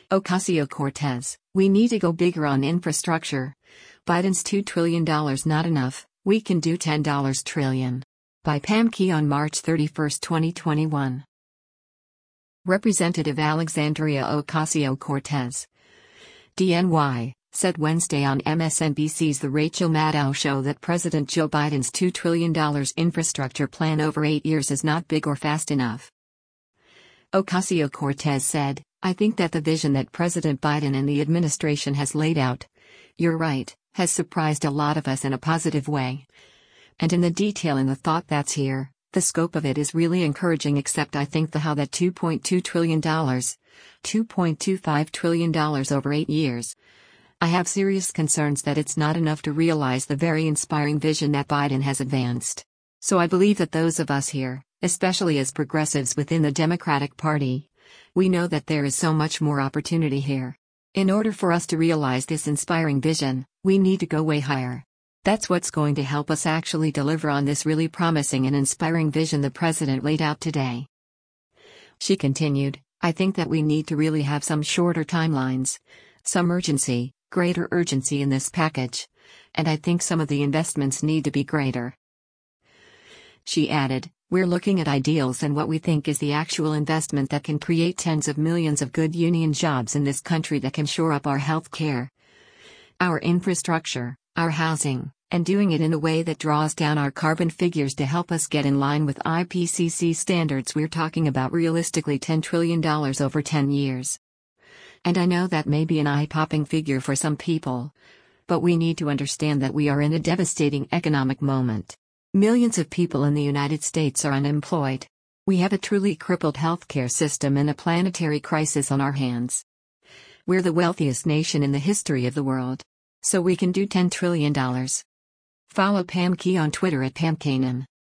Ocasio-Cortez, we need to go bigger on infrastructure. Biden's $2 trillion not enough, we can do $10 trillion. By Pam Key on March 31, 2021. Representative Alexandria Ocasio-Cortez, DNY, said Wednesday on MSNBC's The Rachel Maddow Show that President Joe Biden's $2 trillion infrastructure plan over 8 years is not big or fast enough. Ocasio-Cortez said, I think that the vision that President Biden and the administration has laid out, you're right, has surprised a lot of us in a positive way. And in the detail and the thought that's here, the scope of it is really encouraging, except I think the how that $2.2 trillion, $2.25 trillion over 8 years. I have serious concerns that it's not enough to realize the very inspiring vision that Biden has advanced. So I believe that those of us here, especially as progressives within the Democratic Party, we know that there is so much more opportunity here. In order for us to realize this inspiring vision, we need to go way higher. That's what's going to help us actually deliver on this really promising and inspiring vision the president laid out today. She continued, I think that we need to really have some shorter timelines, some urgency, greater urgency in this package. And I think some of the investments need to be greater. She added, we're looking at ideals and what we think is the actual investment that can create tens of millions of good union jobs in this country that can shore up our health care, our infrastructure, our housing, and doing it in a way that draws down our carbon figures to help us get in line with IPCC standards. We're talking about realistically $10 trillion over 10 years. And I know that may be an eye-popping figure for some people, but we need to understand that we are in a devastating economic moment. Millions of people in the United States are unemployed. We have a truly crippled healthcare system and a planetary crisis on our hands. We're the wealthiest nation in the history of the world. So we can do $10 trillion. Follow Pam Key on Twitter at PamKanan.